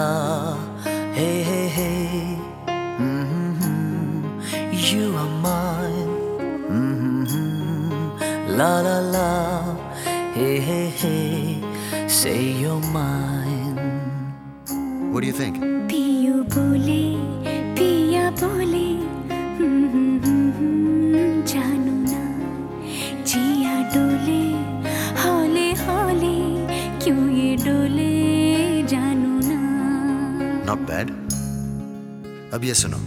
hey, hey, hey. You are mine. La, la, la, hey, hey, hey. Say you're mine. What do you think? पियू बोले, पिया बोले, जानू ना, जिया डोले, हौले हौले, क्यों ये डोले, जानू ना. Not bad. अब ये सुनो.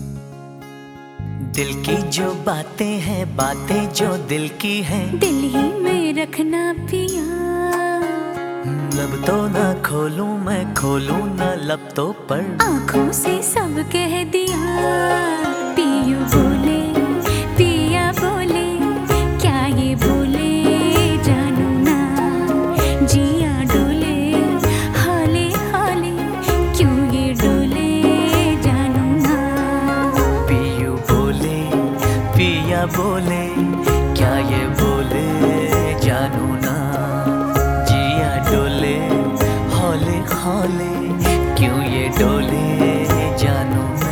दिल की जो बातें हैं, बातें जो दिल की हैं, दिल ही में रखना पिया. लब तो ना खोलूं मैं, खोलूं ना लब तो पर. आँखों से सब कह दिया. पियू बोले, पिया बोले, क्या ये बोले, जानू ना, जिया डोले, हाले हाले, क्यों ये डोले, जानू ना. पियू बोले, पिया बोले, क्या ये बोले, जानू ना, जिया डोले, हौले हौले, क्यों ये डोले, जानू ना.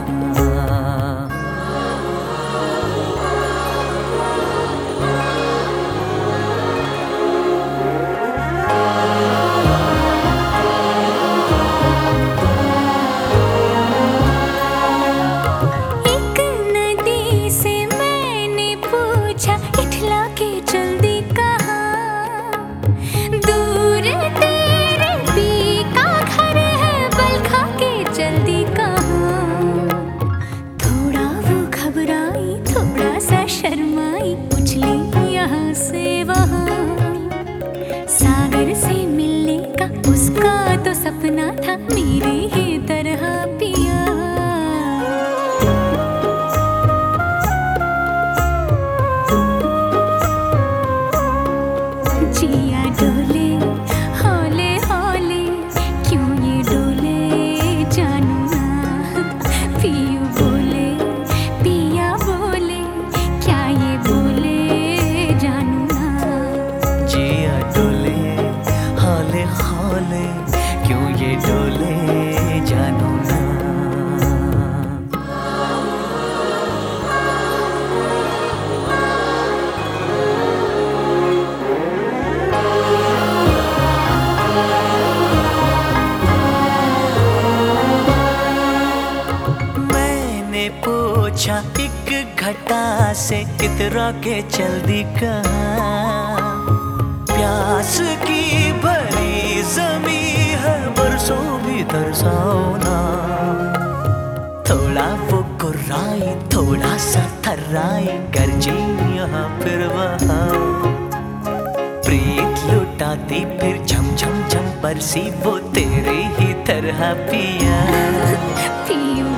एक नदी से मैंने पूछा, इठला के जल्दी कहा, दूर तेरे पी का घर है, बल खा के जल्दी कहा. थोड़ा वो घबराई, थोड़ा सा शर्माई, उछली यहाँ से वहाँ. सागर से मिलने का उसका तो सपना था, मेरी ही तरह पिया. जिया डोले, हौले हौले, क्यों ये डोले, जानू ना. पियू बोले, पिया बोले, क्या ये बोले, जानू ना. जिया डोले, हौले हौले, क्यों ये डोले, जानू ना. मैंने पूछा एक घटा से, इतरा के जल्दी कहाँ. प्यास की भरी जमी है, बरसों भी तरसाओ ना. थोड़ा वो गुर्राई, थोड़ा सा थर्राई, गरजी यहाँ फिर वहाँ. प्रीत लुटाती फिर झम झम झम बरसी, वो तेरे ही तरह पिया. पियू